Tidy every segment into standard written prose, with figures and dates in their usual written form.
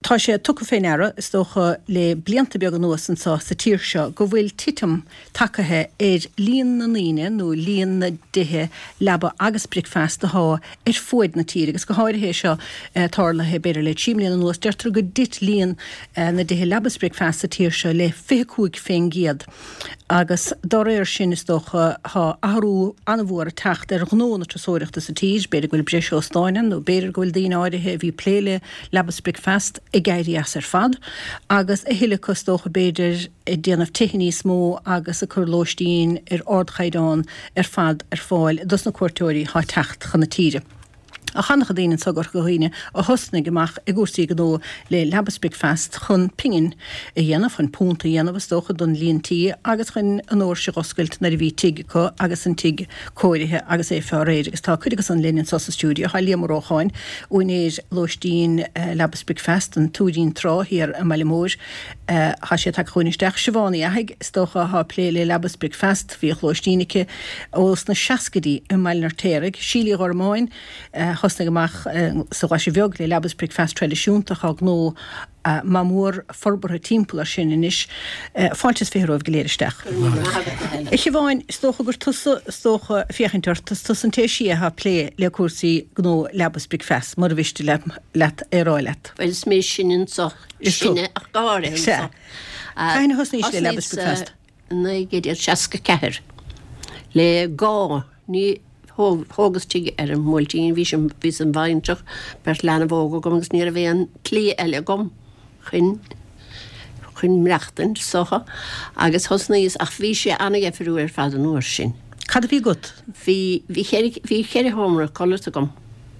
Tá sé tucha féin ara is dócha le blianta beag an nuas sa tír seo go bhfuil titim takathe líon na líine nó líon na dithe leba agus bricfast há fuid na tír agus go háirthe seo tálathe beidir le tíimlíon an nuas deirtar go dit líon na dithe lebas bricfast sa tír seo le 25 féin giad agus doréir sin is dócha há ahrú anmhór tacht gnóna trasóireachta sa tír beidir gohfuil bre seo stáinan nó beidir gohfuil daoine áirithe bhí pléile lebas bricfast I gairí as fad, agus hiile costócha beidir déanamh tichní smó agus a chur lóistín ordchaidán fad fáil, dus na cuairteoirí há techt chuna tíre. A chanach a dhéanaan sagar go híine a hosna gemach gúsaí go le lebas bricfast chun pingin dhéanamh chun púnta dhéanamh stocha don líontí agus chun an óir se goscailt na bhí tiige có agus an tiige cóirithe agus fá réir agus tá chuidegus an linn sa stúdio há líamróáin uinéir lóistín lebas bricfast an túdín trá hir a meile há sé tak chuinisteach sibhánaí aig stocha há plé le lebas bricfast bhí lóistínice os na seacadí i meilnar téireg sílí gormáin hosna gemach sa bhaisi bheog le lebas bricfast tradiisiúntaach ag nó má mór forbartha timppla sin inis fáiltes féróibh go léiristeach. Ich bháin stócha gur stócha fiochantar tus an téisí a plé le cuasaí gnó lebas bricfast mar bhiste let éráilet. Weil smé sin so sinne a gáir. Caine hosna is le lebas bricfast. Na géidir seaca ceair. Le gá ní hógus tuige an múltíín ví an bhaintach bert lena bóga gom agus ní a bhéan clí eile gom chun mreachtain socha agus hosnaíos ach bhí sé anna gefirú fad an uair sin. Cad a bhí gut? Bhí chéir homra colirta gom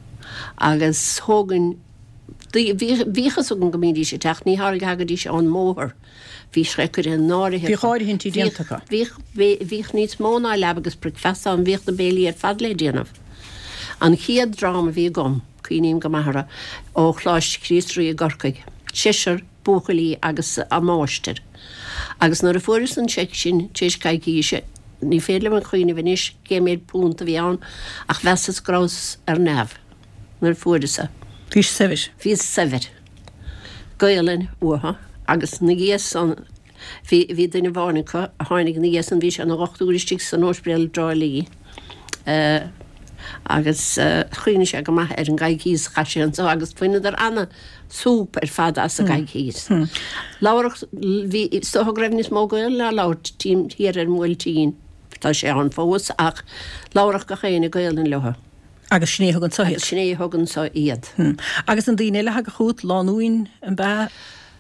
agus hógan bhíchas an gomídí sé teach ní háir agadí sé an móthir. Bhí sreicir an náirithe. Bhí cháir hintí déantacha. Bhích níos móna lebagus bricfast an bhíocht na béilí fad le déanamh. An chiad drama bhí gom, cuioíim go maithra, ó chláist críosrúí a gorcaig, siisir, búchalí agus a máistir. Agus nuair a furas an seic sin, téis caiigí sé, ní féile an chuoine bhanis géméid púnta bhí an ach vesas grás ar nefh. Nuair fuarasa. Bhís sevis. Bhís sever. Gaelan uatha. Agus na gías an hí duine bhánacha a tháinig na gías an bhí an 8úristigh san ósbréal drálíí. Agus chuoine sé go maith an gaicíos chaisian so agus fuoine ar anna súpa fad as a gaicíos. Láireach hí stocha greibh níos mó gail le láirt tím hir ar múiltíín tá sé an fós ach láireach go chéine gail an letha. Agus sné thugann sa Agus sné thugann sa iad. Agus an daoine le go chuút lánúin an bheith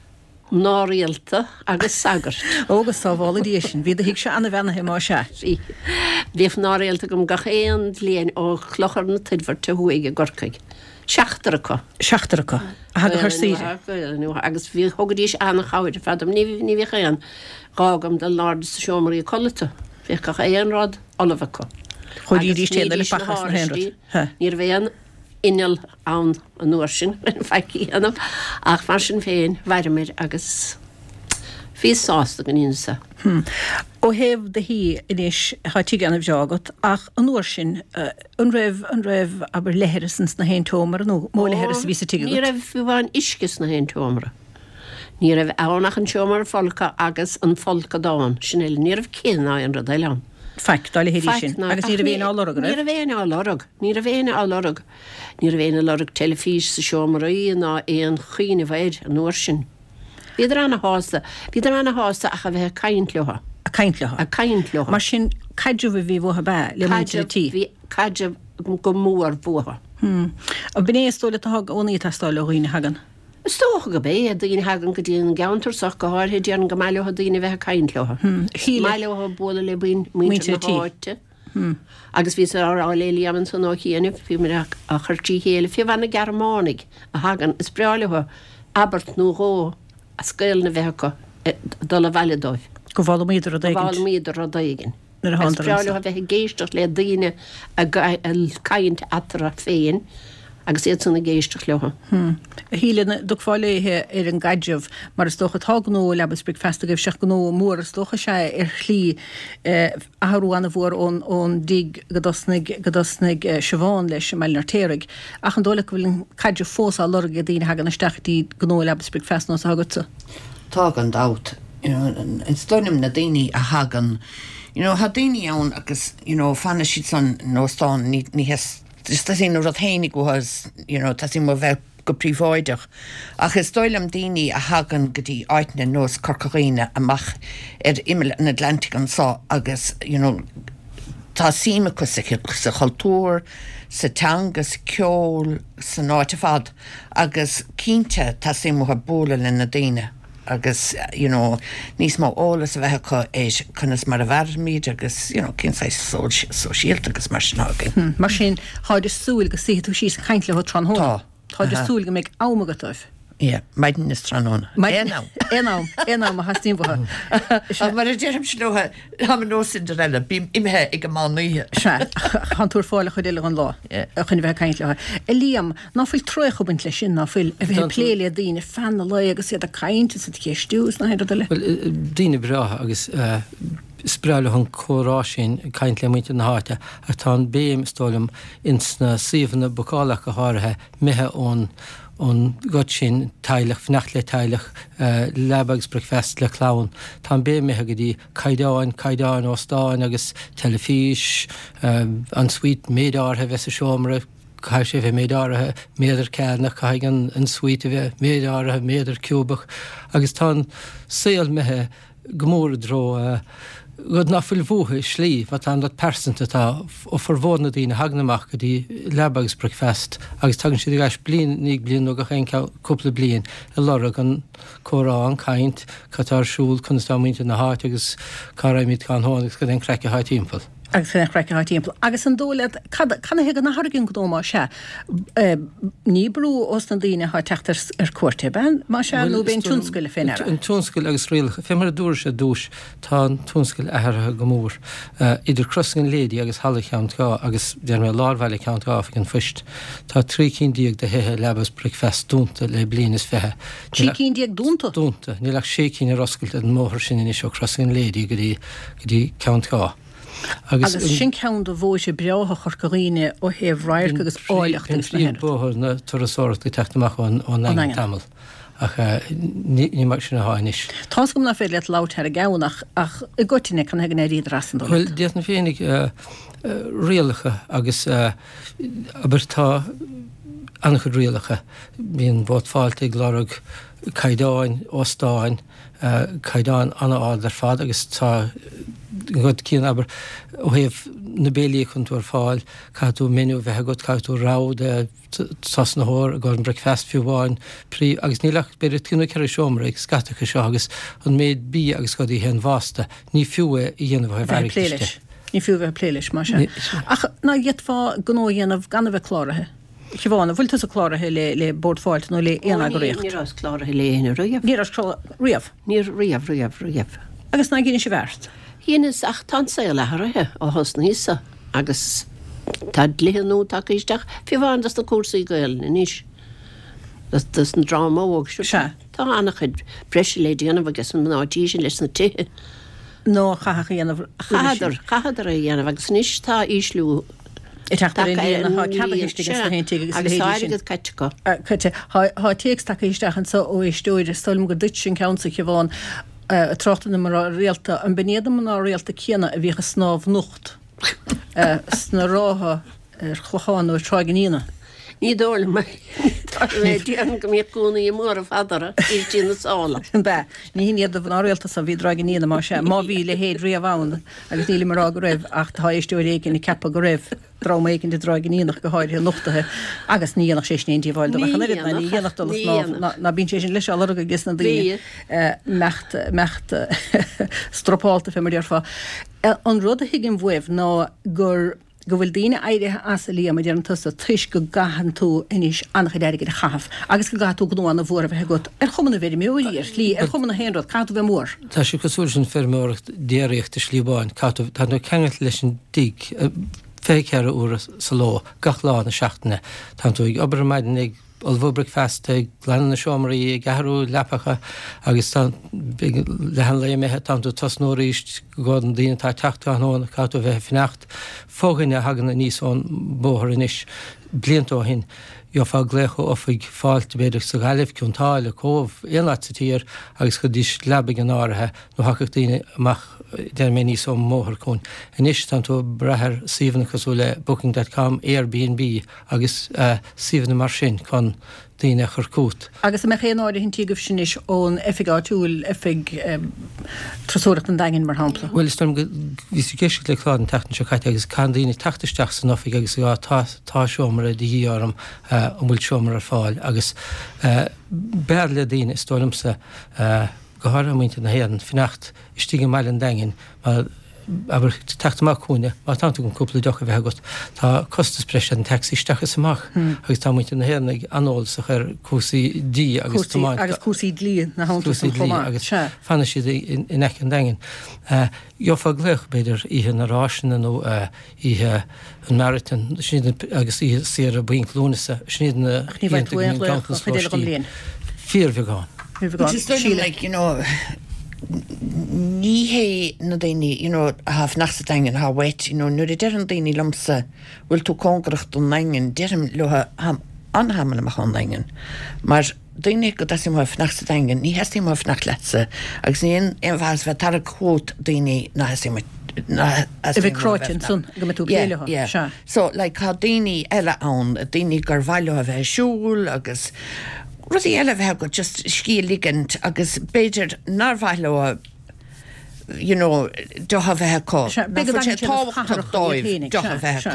nárialta agus sagart. Ógus tá bhála dí sin, bhí a hiic se anna bhenathe má se. Bhíh nárialta gom gachéan léon ó chlochar na tidhar te huaige gorcaig. Seachtaracha. Seachtaracha. A haga chuir síre. Agus bhí thugadíos anna cháir fadam ní bhí chéan gágam de láda sa seomarí colita. Bhí cachéan rád olavacha. Chuidí dí stéad le bachas na henrad. Níor bhéan inal an nuair sin feicí anam ach mar sin féin bhairmid agus fí sásta gan insa. Ó héh de hí inis hátíige anmh seagat ach an nuair sin an raibh aber leheirasans na héintómara nó mó leheras ví tíige. Ní raibh fi bháin iscis na héintómara. Ní raibh ánach an seomar folca agus an folca dáin sin ní raibh céanna an radaileán. Feic, dáile héirí sin. Agus ní a bhéine á lorug, Ní a bhéine á lorug. Ní a bhéine á lorug. Ní a bhéine lorug telefís sa seomaraí ná éon chuoine bhaid an nuair sin. Bhíidir anna hásta ach a bheith caint leha. A caint leha. A caint leha. Mar sin caidú bhí bhtha be le muinte tí. Bhí caidú go mór butha. A bné stóla a hag ónaí tá stáile chuoine hagan. Stócha go bé a dtíon hagan go dtíon gaantarach go háirthe déan go maiile a dtíine bheith caint leha. Maiile bóla le buin muinte háte. Agus ví áléí am san á chéanamh fi mar a chuirtí héile fi bhena Germánig a hagan is breáilethe Abert nó a scéil na bheitcha dul a bheiledóibh. Go bhála míidir a Bhála míidir a daigin. Is breáilethe bheith géisteach le daine a caiint atra féin agus éad sanna géisteach leha. Híle do fáiléthe an gaiideh mar is stocha tágnó lebesbrig festa goibh seach gó mór stocha sé chlí ahrúanna bhór ón dig godosnig seháin leis meilnartéig. Ach an dóla bhfuil caiidir fós a lorga dtíine hagan na steachtaí gó lebesbrig fest nó agata. Tá an dat. In stonim na daoine a hagan. Ha daoine ann agus fanna siad san nóstáin ní hes sin rud hénig go has tá sin má bheith go príomháideach. Ach is stoilm daoine a hagan go dtí áitne nós Corcaíne amach imime an Atlantic an sá agus tá síime chu sa cultúr, sa teanga, sa ceol, sa náite fad agus cínte tá sin mo bóla le na daoine. Agus, nís má ólas a bheitcha éis chunas mar a bharmíid agus, cinn sa sóisialt agus mar snágin. Mar sin háidir súil go si tú sí sa caiintle ho tran hó. Táidir súil go méid ámagatáibh. Ie, maidin is tranón. Enám a hastín bhtha. Mar a dém slóthe ha nó Cinderella, bím imethe ag go má nuíthe. Se, chan túr fáile chu déile an lá a chun bheith caiint le. Líam, ná fuil troich bint lei sin ná fuil a bheith pléile a dtíine fanna le agus iad a caiinte sa chéistús na heidir le. Well, díine bra agus spráile an chórá sin caiint le muinte na háte ar tá béim stólam insna síomhanna bocálaach a háirithe mithe ón god sin teilech, fnacht le teilech lebagsbrug fest le clown. Tá bé mithe go dtí caidáin óstáin agus telefís, an suite méadárthe bheits a seomra, cai sé bheith méadáirithe méadar ceannach cai an suite bheith méadáirithe méadar cúbach, agus tá saoil mithe gomór dro God na full bhuathe slí wat an dat persanta tá ó forhóna dína hagnamach go dtí lebagsbrug fest agus tagann siad gais nig blian nó go chéin cúpla blian a lorug an chórá an caint catar siúil chun stámínta na háit agus carraimid gan hánig go den creice háit timppel. Agus fin creice háit timppel. Agus an dóla canna hegan na harginn go dómá se. Ní brú os na díine há teachtar ar cuairte ben, má se nó ben túnscoile féin ar. An túnscoil agus rialcha, fé mar a dúir sé dúis tá an túnscoil airthe go mór. Idir crossin lédi agus halla cheant gá agus der mé lárhheile cheant gá an fust. Tá 3 díag de hethe lebagsbrug fest dúnta le blian is fethe. 3 díag dúnta? Dúnta. Ní leach 6 a roscailt an móthir sin in isio crossin lédi go dtí ceant gá. Agus sin ceann do bhó sé breátha Corcaíne ó heh ráir agus áileach den slíon bóthir na turasóirt go teachtamach ón an tamil. Ach ní mar sin na háinis. Tás gom na fé le lát ar a gceannach ach i gotainine can hegan éiad rasan. Well, déat na féinnig rialacha agus aber tá annachchud rialacha bíon bót fáilte ag lárug caidáin, óstáin, caidáin anna áidir fad agus tá god cían aber ó heh na bélií chun túair fáil catú menú bheitthe god catú rád sas na hór a gáin breg fest fiúháin prí agus nílach beidir túna ceir seomra ag scatacha seo agus an méid bí agus god í hen vásta ní fiúe i dhéanamh bheith Ní fiú bheith pléiles mar se. Ach ná dhéad fá gnó dhéanamh gan bheith chláirithe. Siobhána, bhfuil a chláirithe le bordfáilt nó le éana go réocht. Ní ras chláirithe le éana riamh. Ní ras riamh. Ní riamh. Agus ná gine sé bheirt. Hínas ach tan sé letharithe ó hosnaísa agus tá léhanú take isteach fihhanas na cuasaí gail na níis. Das na drama óg se. Tá annach chud breisi le déanamh agus an mnátí sin leis na tithe. nó chacha dhéanamh Chahadar a dhéanamh agus níos tá íslú Há téex take isteach an sa ó istóir stolm go dit sin countsa bháin trochtan mar réalta an benéadam an réalta chéana a bhícha snáb nucht sna rátha chocháin ó tráganína. Ní dóla mai déan go méúna í mór a fadara í tína sála. Be, ní híiad a bhan áréalta sa bhí draganína má sé, má bhí le héad riamháin agus níla mar go raibh ach tá istóir éigen i cepa go raibh drama éigen de draganínach go háir nóchtathe agus níanach sé snéintí bháil do bheitcha na ní dhéanach na bín sé sin leis a go gis na dlí mecht stropáilta fé mar dearfa. An rud a hiigin bhuamh ná gur go bhfuil daine éirithe as a líam a dearan tusa tuis go gahan tú inis annach déige a chahaf. Agus go gaú gnáánna bhór a bheith go chumna bhéidir méí ar slí ar chumna héanrad catú bheith mór. Tá si cosúil sin fermóracht déireachta slíbáin catú tá nó ceangat leis an dig fécear úra sa lá gach lá na seachtainna tá tú ag obair maidin ag Olbhubrig fest glan na seomraí gaharú lepacha agus lehan le méthe tam tú tasnóíist gádan dína tá teachtána catú bheith finacht fóganne hagan na níosón bóthir inis bliantó hin jo fá glécho ofig fáilt beidir sa galibh ciúntáile cómh éonlaat sa tír agus go dtís lebig an áirithe nó hacacht daine amach der mé níos om móthir chun. Inis tan tú brethir síhanachas le booking.com, Airbnb agus síhanna mar sin chun daine churcút. Agus me chéan áir hinn tíigeh sin is ón effigáúil effig trasóirecht an dain mar hapla. Well is ví géisi le chláden tetan se caiite agus can daine tetaisteach san ofig agus tá seomar a díarm bhfuil seomar ar fáil agus bear le daine stolimsa gohar aminte na héan finacht stige meile an dagin aber techtach chuúne má tanú gon cúpla docha bheit got tá costasprese an taxi stachas amach agus tá muinte na héan ag anolsach ar cuasaí dí agus cuasaí dlí na agus fanna siad in ec an dagin. Jo fá gléch beidir ihe na ráisina nó ihe an marathon agus ihe sé a buin lúnasa sníad na fír bheáin. Like, you know, ní hé na daine, you know, haf nachsa daingen ha wet, you know, nuair deran daine lumsa bhfuil tú cóngracht don daingen, deram luha anhamana mach an daingen. Mar daine go dasim haf nachsa daingen, ní hesim haf nach letsa, agus ní ein bhas bheit tar a quót daine na hesim If croin sun go tú pléile. So, like, ha daine eile an, daine gur bhaile a bheith siúil agus Rudí eile bheith go just cí ligand agus beidir narmhaile you know, do ha bheith có. Táhachtach dóibh do ha bheith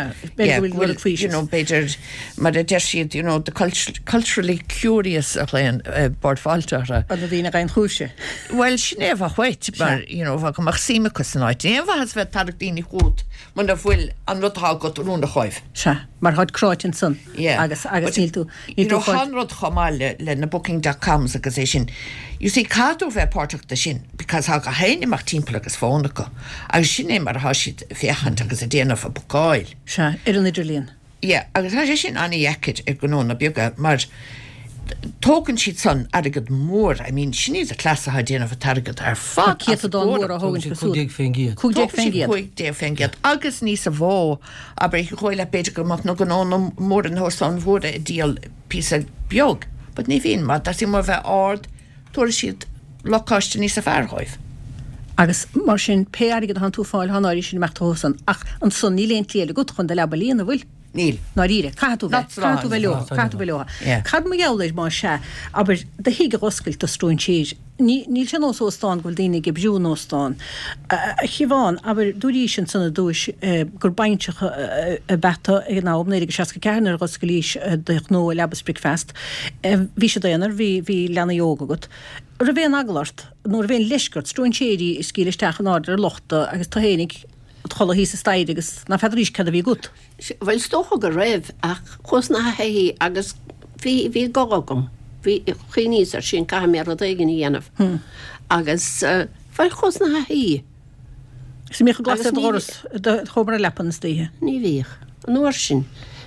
có. You know, beidir mar a deir siad, you know, the culturally curious a léin bordfáilteara. An a bhína gain chúise. Well, sin éh chuit, mar, you know, bha go mach símachas an áid. Éh has bheith tarach daoine chót, man a bhfuil an rudthá go rúna choibh. Se, mar háid croin sun. Agus níl tú. You know, hanrod chomáile le na booking.com agus é sin. You see, cadú bheith párteach sin, because ha go haine mach timppla agus fónacha. Agus sin é mar háisiid fiachant agus a déanamh a bucáil. Se, an idirlíon. Yeah, agus ha sin anna dhéicid ar gnóna beaga, mar tógan siad son agad mór, I mean, sin is a clasa ha déanamh a targad ar fad. Cieta dá mór a hágann Cúdig féngiad. Cúdig féngiad. Agus níos a bhó, aber ich choile beidir go mach nó gnóna mór an hósán bhór a díal písa beag. But ní bhíon mar, das í mór bheith ard, tuair siad locáiste níos a fearrháibh. Agus mar sin péarigad han tú fáil hanáirí sin mecht hósan, ach an son níléon léile gut chun de le balíana bhfuil. Níl. Náíre, catú bheoha. Cad mu gealaid má se, aber de hiige oscailt a strúin tíir. Níl sin óstáin goil daine ge bjú nóstáin. Chiháin, aber dúrí sin sanna dúis gur baintseach a beta ag ná obnéir go seaca ceannar oscailís deich nó lebasbric fest. Bhí sé déanaar bhí lena jóga gut. Ra bhéon agalart, nó bhéon leisgurt, strúin tíirí is cíleisteach an áidir lochta agus tá hénig chola hí sa staid agus na fedrís cad a bhí gut. Bhfuil stocha go raibh ach chus na haí agus bhí gogam. Bhí chiníos ar sin cai mé a dhégan í dhéanamh. Agus bhfuil chus na haí. Is mé go glas a dóras chobar a lepan stíthe. Ní bhíh. An uair sin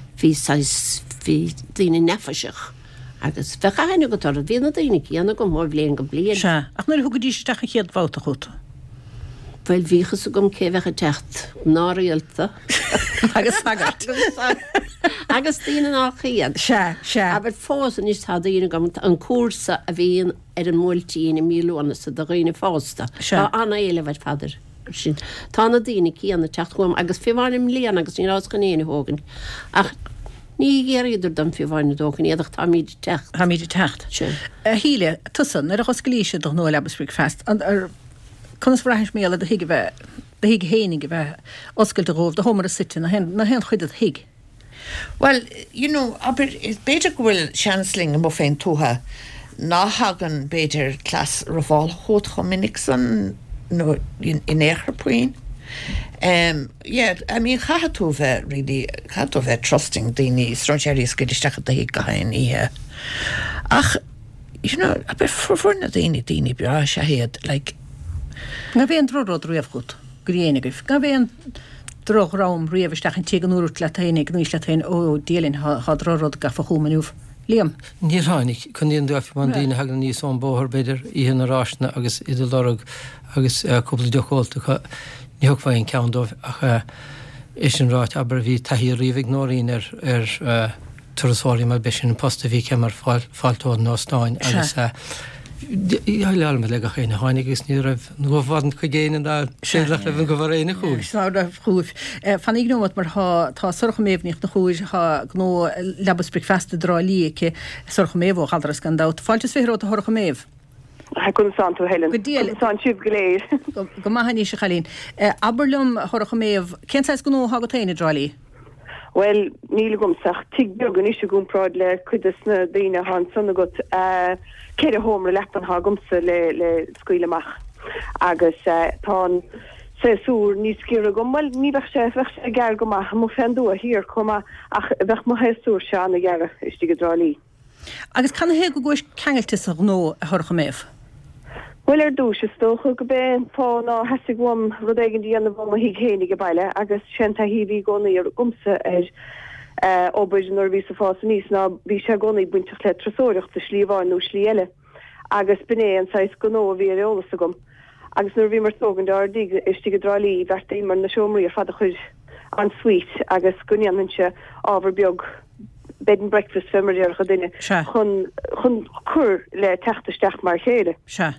bhí daoine nefaiseach. Agus bhechaine go tar a bhína daoine chéanana go mór bléon go blian. Se, ach nuair thugadíisteach a chéad bháta chuta. Bhfuil bhíchas a gom céhhecha techt náíalta. Agus sagart. Agus daoine ná chéad. Se. Aber fásan is tá daoine gom an cuasa a bhíon ar an múltíína míúna sa do réine fásta. Tá anna éile bhaid fadidir sin. Tá na daoine cíanna techt chum agus fihhaim líana agus ní rás gan éana hógan. Ach ní géir idir dom fihhaine dógan iadach tá míidir techt. Tá míidir techt. Híle, tusan, ar a choscailíise do nó lebasbric fest. Conas bhreithis méile de hiige bheith, de hiige hénig bheith oscailt a róh, de homar a sitte na hen chuid a hiig. Well, you know, aber is beidir gohfuil seansling mo féin tútha ná hagan beidir clas rafáil hót chominnig san no in éair puin. Yeah, I mean, chahatú bheith really, chahatú bheith trusting daoine stronséirí scidisteach a hiig gahain ihe. Ach, you know, aber forna daoine bea se héad, like, Ga bhéon dród riamhchút, go dhéanagah. Ga bhéon drográm riomhsteach an tegan úr le tainnig níos le tain ó délinn hadrárod gafa chumanúh. Liam. Níor hánig chuníon dúh man dtíine hagan níos an bóthir beidir íhan arásna agus idirlorug agus cúpla deáilta níochhain ceandómh ach is an ráit aber bhí taí riomh nóín ar tuasáí mar besin an posta bhí ce mar fáiltóid nóstáin agus lealme le a chéine hánig is ní raibh nó bhhadan chu géanaan dá sé le le go bhar éine chúis. Chúh. Fan ag nómat mar tá sorcha méhníocht na chúis nó lebasbric festa drálíice sorcha méhó chaldras gan dát. Fáiltas féhró a thorcha méh. Kun san tú Helen. San siúb goléir. Go maithní se chalín. Aberlum thorcha méh, cén go nó hagatéine drálíí? Well, níl gomsach tig began is gún prád le chuidas na daine han sanna got céir a hómra lepan ha gomsa le scuileach agus tá séúr níos círa gom, well ní bheith sé gear gomach mo fendú a hir comma ach bheith mo heúr se anna geara istí go drálíí. Agus can hé go gois ceangailtas a nó a thorcha méh? Well dúis stocha go ben fá ná hesigh bhm rudéigen díana bhm a hí chénig go baile agus sinnta híhí gona ar gumsa óbaidir nó ví sa fás níos ná bhí se gona buintach le trasóireacht a slíomháin nó slíile agus bené an 6 go nó bhí arolalas a gom. Agus nuair bhí mar tógan dar dig istí go drálíí bhirta mar na seomraí a fada chuid an suite agus gunnean se ábhar beag bed and breakfast femmerir go duine chun chur le techtaisteach mar chéile.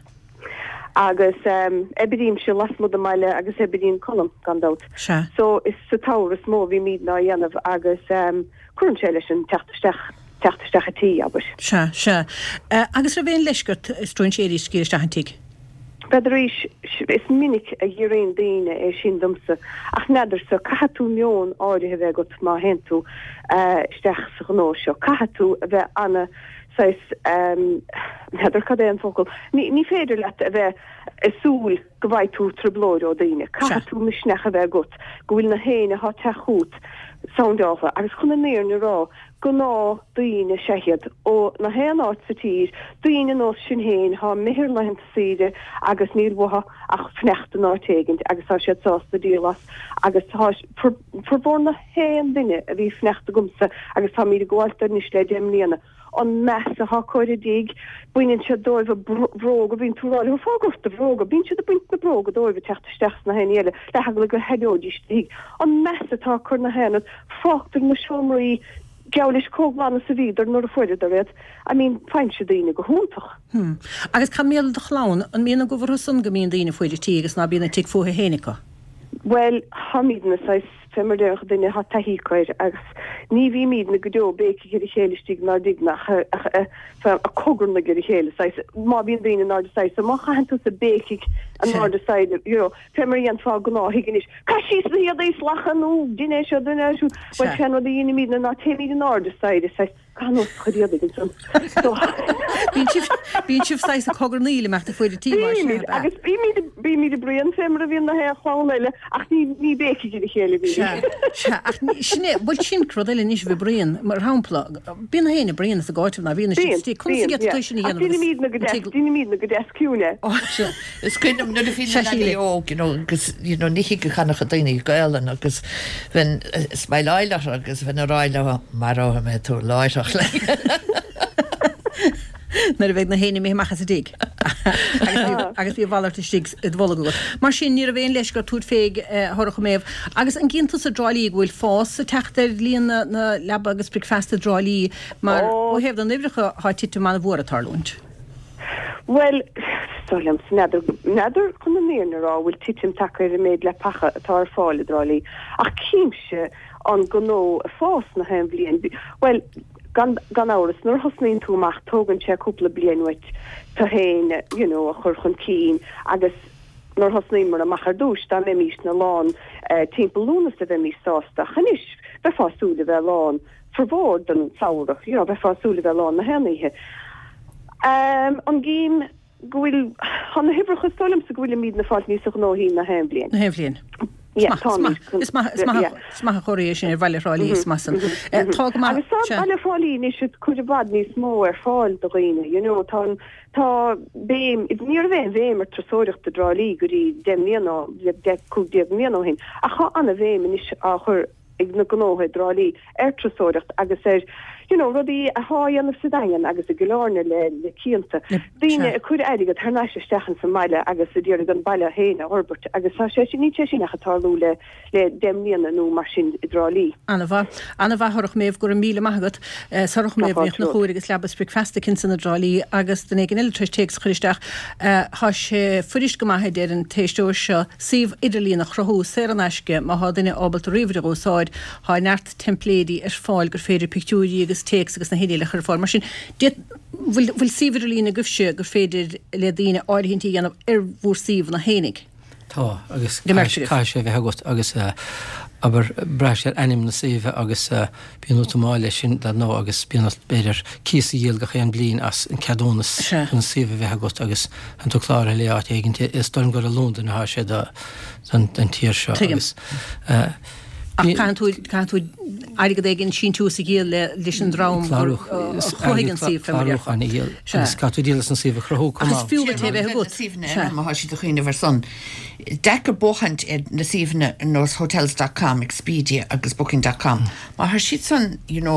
Agus ebidím se lasmod a meile agus ebidím colm gandát. So is sa táras mó bhí míad ná dhéanamh agus chun sé leis an techtaisteach atí abis. Se. Agus ra bhéon leisgurt stúin séirí scíiristeachantí. Beidir is minic a dhéiríon daine sin dumsa ach neidir sa cahatú mion áirithe bheith go má henú steach sa gnó seo. Cahatú a bheith anna sais neidir cad an fócail. Ní féidir le a bheith súl go bhaid tú treblóir ó daine. Cahatú misneach a bheith got go bhfuil na héine há teachút soundáfa agus chuna néir na rá go ná daine sehiad ó na héan áit sa tír daine nó sin héin há mihir leint siide agus níl bhtha ach fnecht an átegint agus tá siad sásta dílas agus tá forbór na héan duine a bhí fnecht a gumsa agus tá míad gháilta níos le déimlíana an mes a hácóir dig buinn se dóibh bróg a bhín túráil ho fágurt a bróg a bín se a buint na bróg a dóibh techtaisteach na héile le hagla go heódí stig an mes atá chur na héanad fáchttar na seomraí gelis cóglána sa víidir nó a foiidir a réad a mín fein se daine go húntaach. Agus cha méal de chlán an mína go bhar sun go míon daine foiidir tí agus ná bína tí fuha hénica. Well, hamid na sais femmerdeach dinne hat tahícoir agus ní bhí míad na godó béci gur chéiletíigh ná dignach a cogur na gur chéile má bíon daine ná deáid má chaú sa béciigh an ná deáid femmerí an fá gná higannis Ca sí a éis lachanú duine seo duineú bhaid chean dhéine míad na ná téí an ná deáid gan chodíad Bín sih sais a cogur níle mecht a foiidir tí agus bí mí de brion fémar a bhíon na hé chláile ach ní béci gur chéile bhí. Sinné bhil sin crodéile níos bh brion mar hápla bína héna brion a gáitim na bhína tí míad na go desciúne. Is cuiinem nu a fi ógus níhi go chana a daine gailen agus bhín is mai leile agus bhín a ráile mar á me tú láireach le. Nar a bheith na héine mé machchas a dig. Agus bhí bhhaarta stig bhla go. Mar sin ní a bhéon leis gur túd féig thorcha méh. Agus an ginta a dráilí bhfuil fás a teachtar líon na leba agus bric festa dráilí mar ó hebh an nibrecha hátíú mána bhór atarlúint. Well, stolam neidir chun na rá bhfuil titim takeir a méid le pacha atá fáile dráilí ach cíimse an gonó a fás na hen blion. Well, gan áras nuair hosnaíonn túach tógann sé cúpla blianúit tá héin a chur chun cín agus nuair hosnaíon mar a machar dúis dá mé mís na lán timppelúnas a bheith mí sásta chanis bheith fásúla bheith lán forbór den saoirech bheith fásúla bheith lán na henithe. An gím gohfuil hanna hibrachas stolam sa gohfuil míad na fáil níos nó hí na hen blion. Na hen blion. Sma choréis sin bheilerálí masan. Bheilerálí ní si chuirbad níos mó fáil do riine, tá béim is níor bhéimar trasóireachta drálí gurí 10 mí hin. A cha anna bhéim is a chur ag na gnóthe drálí trasóireacht agus rudí a háanana sadáin agus a goláne le cínta. Bhíine a chuir aige thna se stechan sa meile agus a ddíir an bailile héna Orbert agus sé ní sin nachtarlú le 10 míana nó mar sin i drálí. Anna bhthach méh gur míle maigad sarach méh na chuir agus lebaspric festa cin san na drálí agus den ag an iltristéics chuisteach há sé furis go maithe déir an téistóir seo sih idirlíí nach chrothú sé an eisce má há duine ábalt riomhreóáid há neart templédí fáil gur féidir picúí agus teex agus na héile chu fá mar sin bhfuil sihidirlína gufse gur féidir le dtíine áirhinntaí ganmh bhór síomh na hénig. Tá agus cai sé bheith agat agus aber breis anim na sih agus bíú tomáile sin nó agus bí beidir císa díal go chéan blin as an cadónas an sih bheith agat agus an tú chláir le áit éigenn is storm go a Lúndan há sé den tíir seo agus. Can tú aige ginn sin tú sa géal le leis an rám chuigen sí catúdílas an sih chrothú fiúla má si do chuoine bhar son. Decha bochant na síomhna nos hotels.com, Expedia agus booking.com. Má th siad san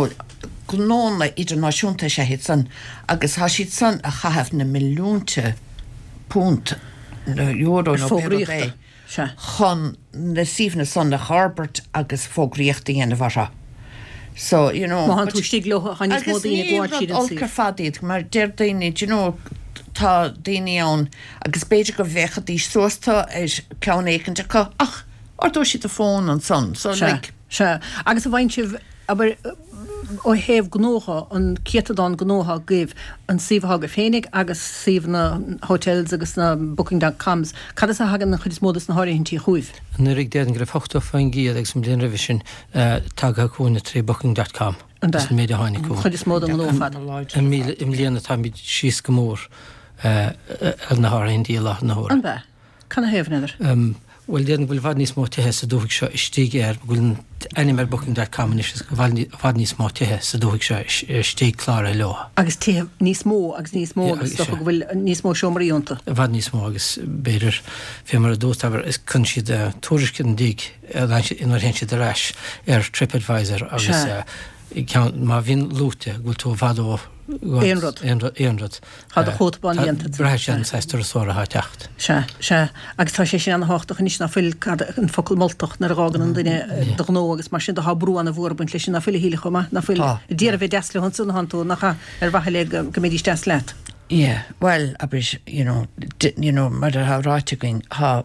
gnána idirnáisiúnta sé hit san agus há siad san a chahabh na milliúnta punt na euro nó fógríochta. Chun na síomhna son na Harbert agus fógríochta dhéana bhara. So, má tú stiglo haní módaíine gháil olcar fadíad, mar deir daoine, tá daoine ann agus beidir go bhecha dí suastá ceann éiceannta chu ach dú si a fón an son. So se agus a bhaint sih aber ó héh gnócha an ciatadán gnócha gibh an sihá go fénig agus sih na hotels agus na booking.coms cad a hagan na chud módas na háirintí chuúh. Nurig déan go fochtá fain gíad ag sem blion revision tagaúna trí booking.com méide hánig chud mód an nófad. Im líana tá míid síos go mór na háirintí lá na hór. An bheith? Canna héhneidir? Well déan bhfuil bhd níos mátithe sa dúigh seo istí bhfuil animar booking.com is bhd níos mátithe sa dúigh seo istí chláir le. Agus níos mó agus bhfuil níos mó seomaríúnta. Bhd níos mó agus beidir fé mar a dústabhar is chun siad túriscin díg inar hen siad aráis TripAdvisor agus má bhín lúte bhfuil tú bhadó éonrad. Chad a chótbáin dhéanta. Breis an 6 sóra há techt. Se agus tá sé sin an háach níos na fuil an focail moltach na rágan an duine nó agus mar sin de brúanna bhórbaint lei sin na fuil híle chuma na fuil díar bheith deasle hon sun hanú nach bhaile go médí des leat. Yeah, well, abris, mar ha ráiteing ha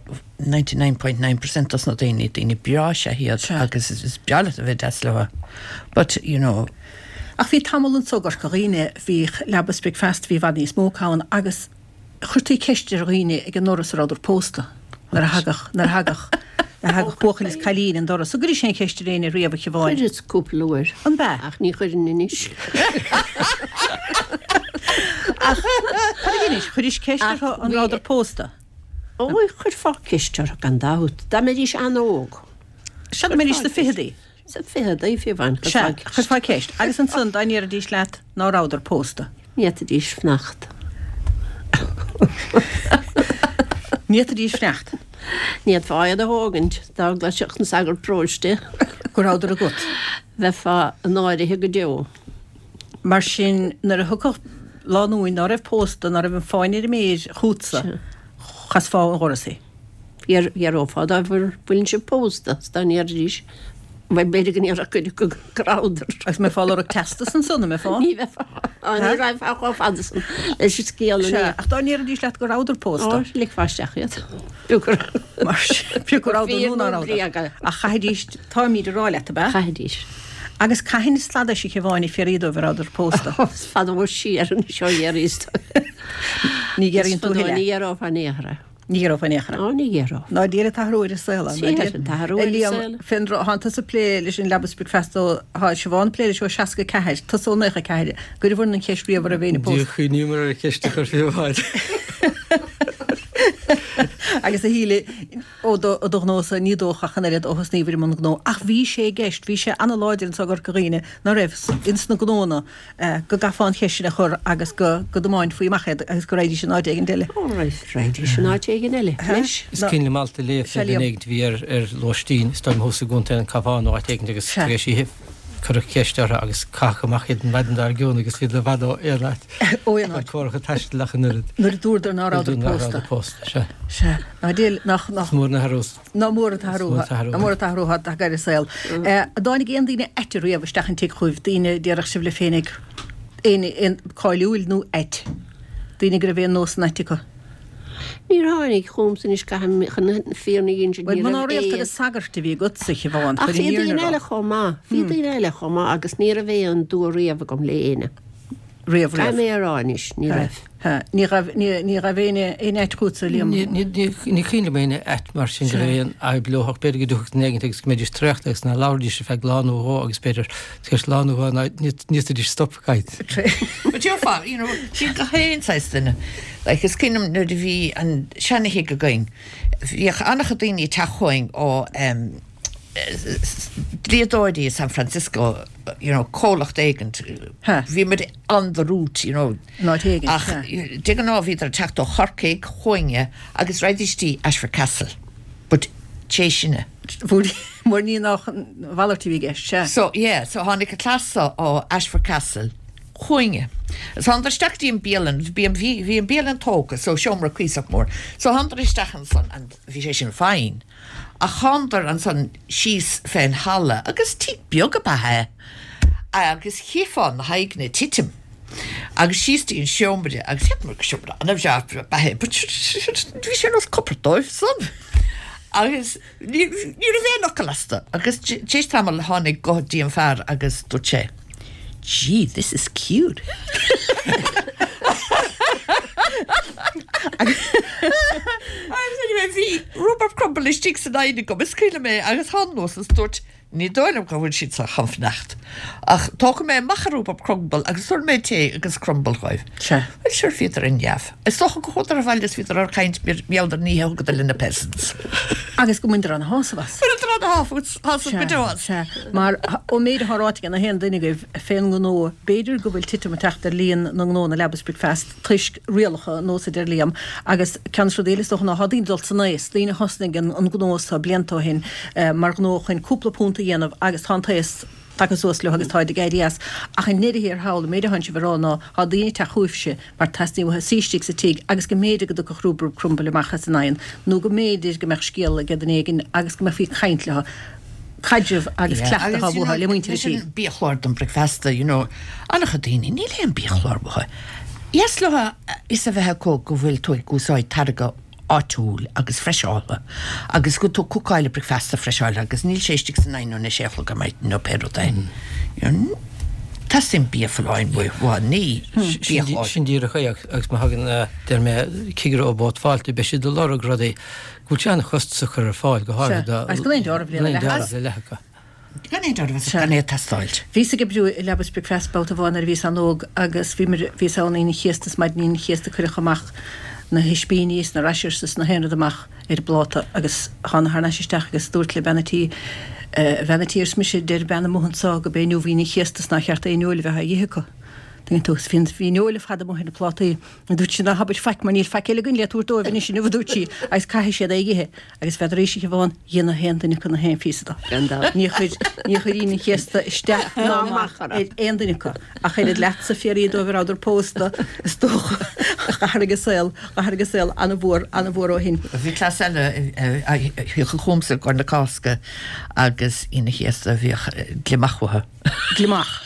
99.9% as na daoine bra sé hiad agus is beala a bheith deasleha. But, Ach bhí tamlan sogar go riine bhí lebaspric fest bhí bhd níos mócáin agus chuirtaí ceiste riine ag an noras ráidir pósta nar hagach bochan is cailín an doras. So gurí sé ceiste réine riamh bháin. Chuidir cúplaúir. An bheith? Ach ní chuir inis. Chuidir ceiste an ráidir pósta. Ó chuir fá ceistear gan dát. Da mé is an óg. Se mé is de fidaí. Sa fiad é fi bhain. Chus fá ceist. Agus an sun daíar a dís leat ná ráidir pósta. Níiad a dís fnacht. Níiad a dís fnecht. Níiad fáiad a hágant, dá gla seach na sagar próiste. Go ráidir a gut. Bheith fá an áirithe go deo. Mar sin nar a thucah láúin ná raibh pósta nar raibh fáinir méid chútsa chas fá an ghorasí. Iar ófád a bhfuil builn se pósta, stá níar dís. Bhaid beidir gan ar a chuidir go gráidir. Agus mé fáil ar testas an sunna mé fá? Ní bheith fá. Ní raibh fá fadasan. Leis is scéal na. Ach dá níar a dís leat go ráidir pósta? Lig fáisteach Piúgur ráidir núna ráidir. A chaidís tá míad ráile a bheith? Chaidís. Agus caihin is slada si bháinna firíadó bhar ráidir pósta? Fad bhór siar an seo dhéirist. Ní gearín tú heile? Ní ar áf a néhra. Níar ófa nechra. Ní ggéará. Ná díra táthróir is saola. Findra hananta sa plé leis in Lebaspric Fest ó se bháin plé seo seaca ceir, Tá sónacha ceir, gur bhfuin an ceisríomh a bhéna post. Dú chunímar a ceiste chu fiúháid. agus a híle ó nósa nídócha chanad ógus níhir man gó. Ach bhí sé gist, bhí sé anna láidir sa gur goíine na raibh ins na góna go gaáin cheisina chur agus go domáin faoi machad agus go réidir sin áid diile. Réidir sin áid eile. Is cin le máta le éigen bhí lostíín stoim hosa gúnta an cabháin á tegan agus sí hih chu ceistear agus cachamachid an bhaan ar gúna agus fi le bhadó éirt ó chocha taiiste lechan nuad. Nuair dúr ná post se déal nach mór na Harús. ná mór athúha a gaiir saoil. Dánig éon daine eitir riamh stechan tí chuibh daine dearach si le fénig cáilúil nó eit. Daine gur bhéon nó neitica. Níor hánig chumsan is féna ingenier. Man réalta a sagarta bhí go sa bháin. Ach fi eile chomá, fi eile chomá agus ní a bhéh an dú riamh gom léine. Riamh mé aráis ní raibh. Ní ra bhéine é eitúsa líam. Ní chéine méine et mar sin réon a bloach beidir dúcht negagus méidir trechttegus na láirdí se fe láúá agus beidir tus láúá níidir stopáid. But you're far, you know, she go héinsáistinne. Like is cinnam nu de bhí an seannaí go going. Bhíoch annach daoine techoing ó Dríadóidí San Francisco, you know, cólacht éigent. Bhí mar on the route, you know. Not éigent. Ach, digan á bhíidir techt ó chorcaig choinge agus raidistí Ashford Castle. But téisina. Mór ní nach bhhalartí bhí gist, se. So, yeah, so hánig a clasa ó Ashford Castle. Choinge. So han stakti in Beelen, vi in Beelen tóka, so siomra cuiach mór. So han stachan son, an vi sé sin fein. A chandar an son sís féin halle, agus tí bioga bathe, agus hifan na haigne titim. Agus sístí in siomra, agus hipmar siomra, an abjaf bathe, but vi sé nos kopperdoif son. Agus, ni ré noch galasta, agus tís tamal hánig godí an fer, agus dúché. Gee, this is cute. Rupert Crumble is sticks an einig go beskriile mé agus handlos an stort ní dóilem go bhfuil siad sa chamfnacht. Ach tócha mé machar Rupert Crumble agus suir mé té agus Crumble roiibh. Se. Well sure fiidir in jaaf. Is toch go chodar a bhailes fiidir ar caint mealdar ní hegad a linna peasants. Agus go muidir an hása was. Fuidir an háfús hása bedoas. Mar ó méid hárátig an a hen duine goibh féin go nó beidir go bhfuil titum a teachtar líon nó na Lebesbrick Fest tuisc rialacha nó sa der líam agus cean délas doch na hadín dul san éis lína hosnig an gnósa bliantá hin mar gnóchan cúpla punta dhéanamh agus táis takeús le agus táid gaiidias ach an nidir hála méidir hanse bhrána há daoine te chuúfse mar testí bh sístig sa tí agus go méidir go go chrúbrú crumpel le machchas an aon nó go méidir go meach scéal ge an éigen agus go me fi chaintlethe Caidirh agus cleachta bhá le muinte sí. Bíchlár an breakfasta, you know, annach daoine ní leon bíchlár butha. Yes le is a bheitthe có go bhfuil tú gúsáid targa átúil agus freisála agus go tú cúcáile breakfasta freisála agus níl séistig san aon na séfla go maid nó perodain. Tá sin bífáin bhá ní sin díra chuach agus má hagan der mé cigur ó bót fáilte be si do lá gradaí go teanna chusta chur ar fáil go háda. Agus go léon dearbh lecha. Gan é tastáilt. Ví a gebrú i Lebesbrick Fest bouta bháin ar vís an óg agus ví an ína chiastas maid nín chiasta chuireach na hispíníos na raisiirstas na héanad amach ar bláta agus hána harnaisisteach agus dúirt le benatí Venetíir smise der benna mohansá go bé nu vína chiastas na cheartta éúla bheit dhécha. Dingin tús fin víólah had mo hinna plátaí an dút sin habit feic man níl feiceile gunn le túirtó vinna sin nuhdútí agus caiisi sé dhé agus federéisi bháin dhéana hendaine chuna hen físa. Ní chuína chéasta isteach námachar éandacha a chuidir lesa fiarí dóhar áidir pósta is tócha athgus sil anna bhór ó hin. Bhí clas eile chumsa gur na cáca agus ina chéasta bhí glimachhathe. Glimach.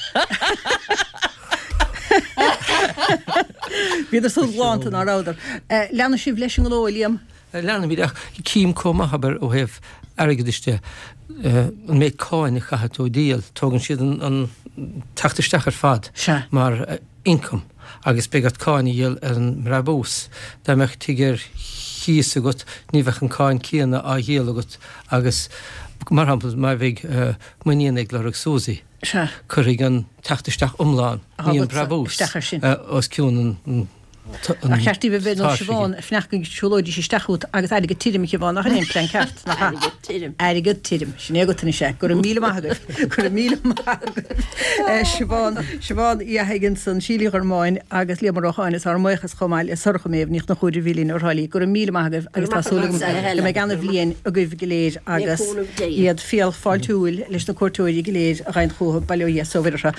Bhíidir sú bháanta á ráidir. Leanna sibh leis an ggóilíam? Leanna bhí cím comma habar ó heh airgeiste an méid cáin i chatú díal tógann siad an tataisteach ar fad mar income agus begad cáin díal ar an rabús. Tá meach tigur híos agat ní bheith an cáin cíanna á dhéal agat agus mar hampla mai bheith muíon ag leach sósaí. Chuig an tataisteach umláin íon brabús os ciún A cheirtí bh bhé Siobhán fnechcin siúlóidí sé staút agus aige tírim bhán nach an plan ceart aige tírim sinné gotainna sé gur míle maigad gur míle Siobhán íhaginn san sílí máin agus lémarrááin ar muochas chomáil is sorcha méh níocht na chuidir bhílín orthaí gur míle maigad agus tásúla mé ganna bblion a goibh goléir agus iad fial fáiltúil leis na cuairtúirí goléir a rein chuha bailí so bheidir